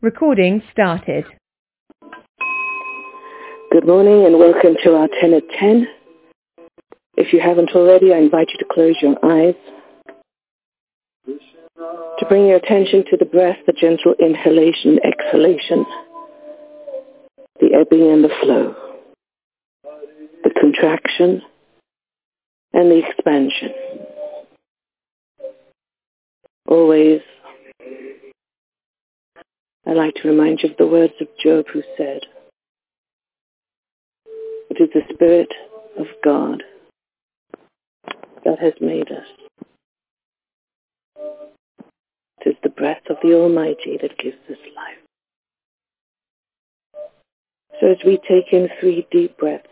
Recording started. Good morning and welcome to our 10 at 10. If you haven't already, I invite you to close your eyes, to bring your attention to the breath, the gentle inhalation, exhalation, the ebbing and the flow, the contraction and the expansion. Always, I like to remind you of the words of Job, who said, "It is the Spirit of God that has made us. It is the breath of the Almighty that gives us life." So as we take in 3 deep breaths,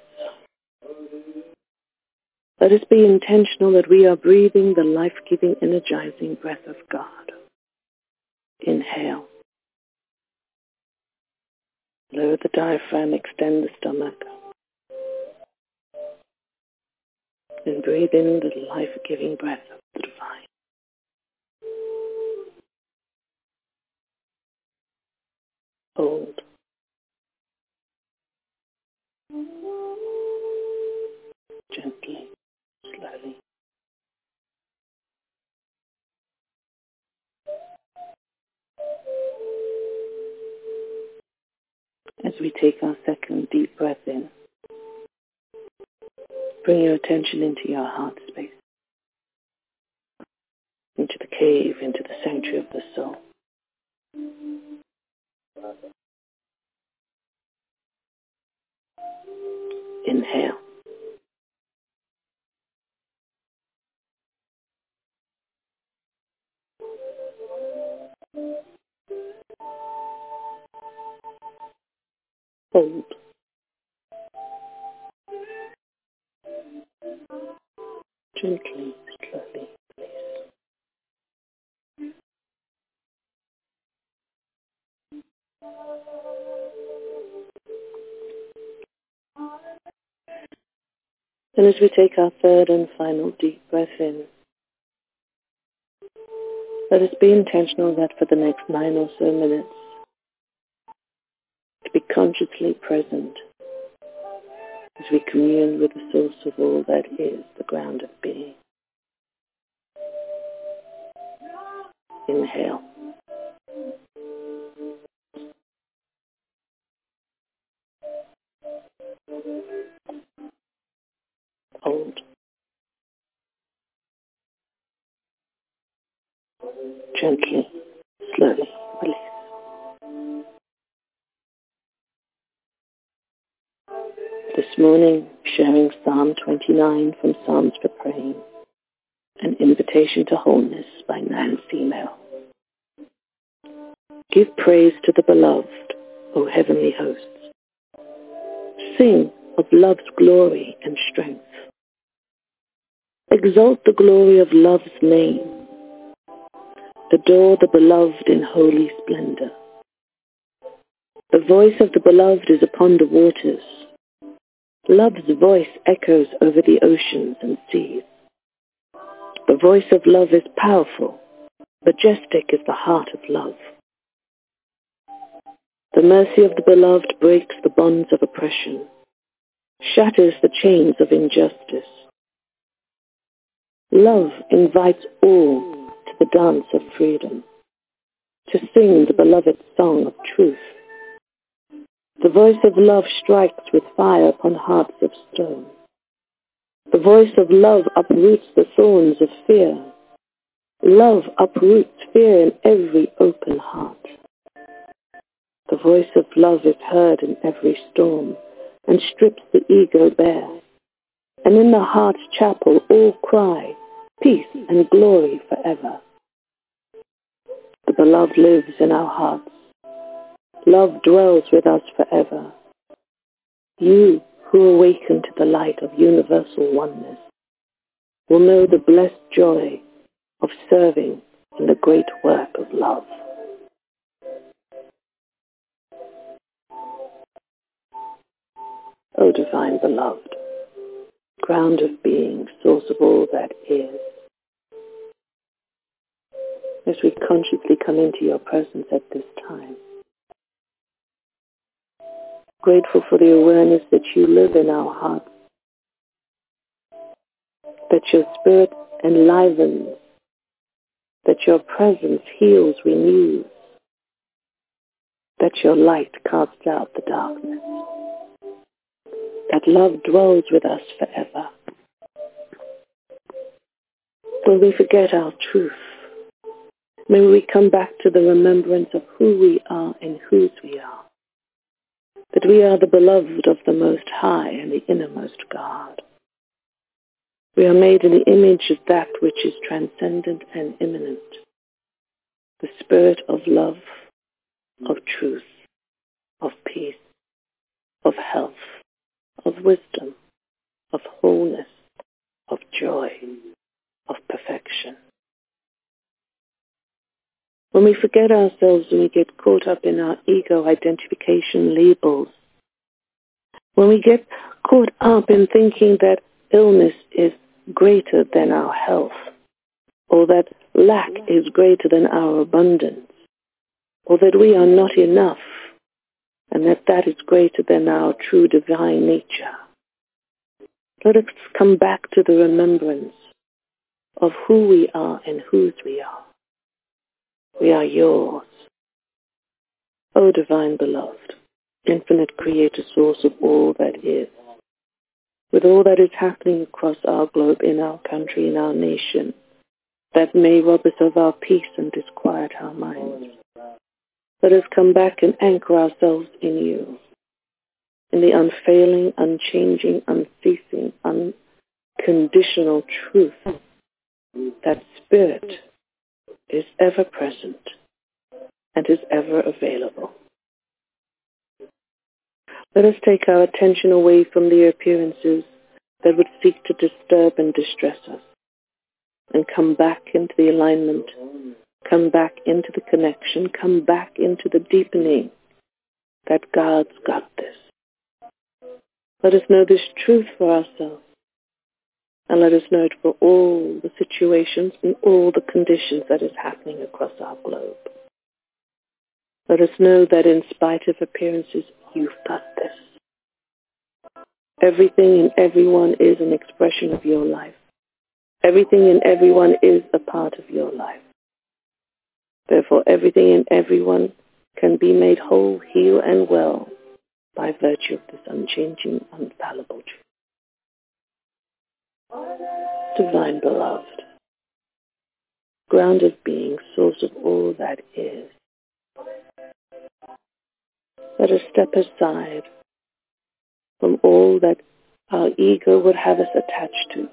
let us be intentional that we are breathing the life-giving, energizing breath of God. Inhale. Lower the diaphragm, extend the stomach, and breathe in the life-giving breath of the divine. Hold. Gently, slowly. As we take our second deep breath in, bring your attention into your heart space, into the cave, into the sanctuary of the soul. Inhale. Hold. Gently, slowly, please. And as we take our third and final deep breath in, let us be intentional that for the next 9 or so minutes, to be consciously present as we commune with the source of all that is, the ground of being. Inhale. Hold. Gently, slowly release. This morning, sharing Psalm 29 from Psalms for Praying, An Invitation to Wholeness by Nancy Mel. Give praise to the beloved, O heavenly hosts. Sing of love's glory and strength. Exalt the glory of love's name. Adore the beloved in holy splendor. The voice of the beloved is upon the waters. Love's voice echoes over the oceans and seas. The voice of love is powerful. Majestic is the heart of love. The mercy of the beloved breaks the bonds of oppression, shatters the chains of injustice. Love invites all to the dance of freedom, to sing the beloved's song of truth. The voice of love strikes with fire upon hearts of stone. The voice of love uproots the thorns of fear. Love uproots fear in every open heart. The voice of love is heard in every storm and strips the ego bare. And in the heart's chapel all cry, peace and glory forever. The beloved lives in our hearts. Love dwells with us forever. You who awaken to the light of universal oneness will know the blessed joy of serving in the great work of love. O divine beloved, ground of being, source of all that is, as we consciously come into your presence at this time, Grateful for the awareness that you live in our hearts, that your spirit enlivens, that your presence heals, renews, that your light casts out the darkness, that love dwells with us forever. When we forget our truth, may we come back to the remembrance of who we are and whose we are, that we are the beloved of the Most High and the innermost God. We are made in the image of that which is transcendent and immanent, the spirit of love, of truth, of peace, of health, of wisdom, of wholeness, of joy, of perfection. When we forget ourselves and we get caught up in our ego identification labels, when we get caught up in thinking that illness is greater than our health, or that lack is greater than our abundance, or that we are not enough, and that is greater than our true divine nature, let us come back to the remembrance of who we are and whose we are. We are yours, O divine beloved, infinite creator, source of all that is. With all that is happening across our globe, in our country, in our nation, that may rob us of our peace and disquiet our minds, let us come back and anchor ourselves in you, in the unfailing, unchanging, unceasing, unconditional truth that spirit is ever present and is ever available. Let us take our attention away from the appearances that would seek to disturb and distress us, and come back into the alignment, come back into the connection, come back into the deepening that God's got this. Let us know this truth for ourselves, and let us know it for all the situations and all the conditions that is happening across our globe. Let us know that in spite of appearances, you've got this. Everything and everyone is an expression of your life. Everything and everyone is a part of your life. Therefore, everything and everyone can be made whole, heal, and well by virtue of this unchanging, infallible truth. Divine beloved, grounded being, source of all that is, let us step aside from all that our ego would have us attached to.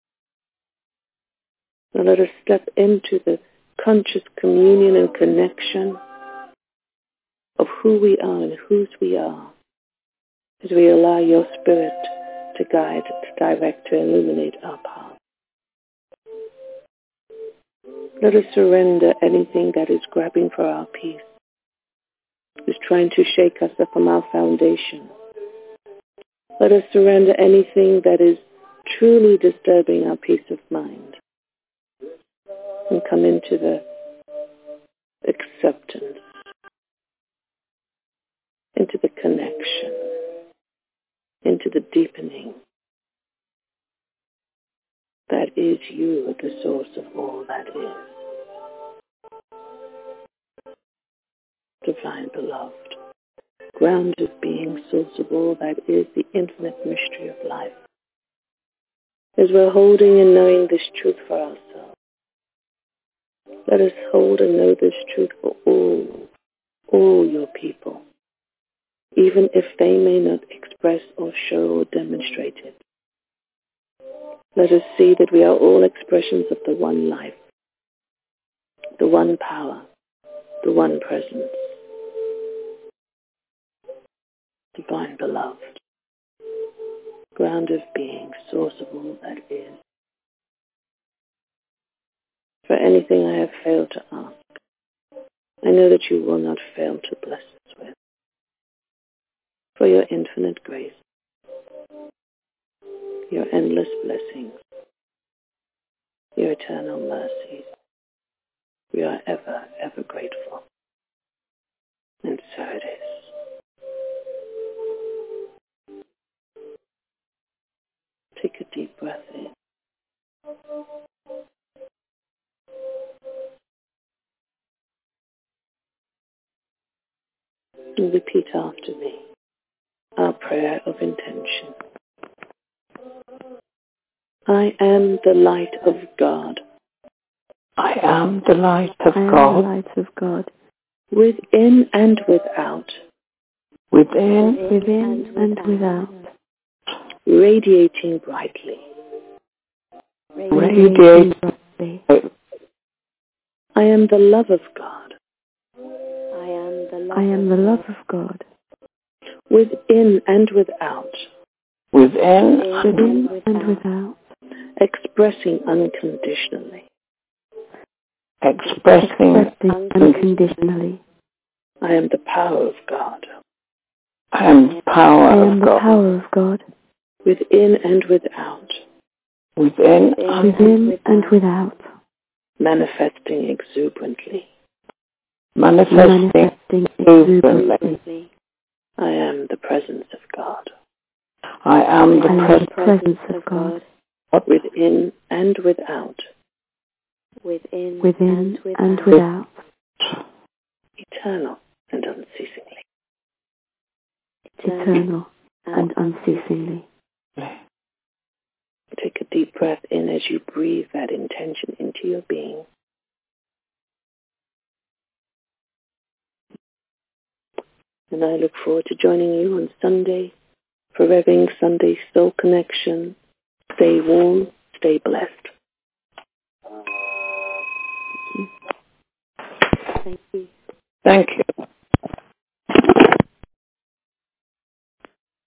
And let us step into the conscious communion and connection of who we are and whose we are, as we allow your spirit to guide, to direct, to illuminate our path. Let us surrender anything that is grabbing for our peace, is trying to shake us from our foundation. Let us surrender anything that is truly disturbing our peace of mind, and come into the acceptance, into the connection, into the deepening that is you, the source of all that is. Divine beloved, grounded being, source of all that is, the infinite mystery of life. As we're holding and knowing this truth for ourselves, let us hold and know this truth for all your people, even if they may not express or show or demonstrate it. Let us see that we are all expressions of the one life, the one power, the one presence. Divine beloved, ground of being, source of all that is. For anything I have failed to ask, I know that you will not fail to bless us with. For your infinite grace, your endless blessings, your eternal mercies, we are ever, ever grateful. And so it is. and repeat after me our prayer of intention. I am the light of God. I am the light of I am God. the light of God. Within and without. Within And without. Radiating brightly. radiating brightly. I am the love of God. I am the love of God. Within and without. within And without. Expressing unconditionally. expressing unconditionally. I am the power of God. I am the I power am of the God. power of God. Within and without. Within And without. Manifesting exuberantly. manifesting exuberantly. I am the presence of God. I am the I am the presence of God. Within and without. Within and without. Eternal and unceasingly. Eternal and unceasingly. Take a deep breath in as you breathe that intention into your being. And I look forward to joining you on Sunday for Revving Sunday Soul Connection. Stay warm, stay blessed. Thank you.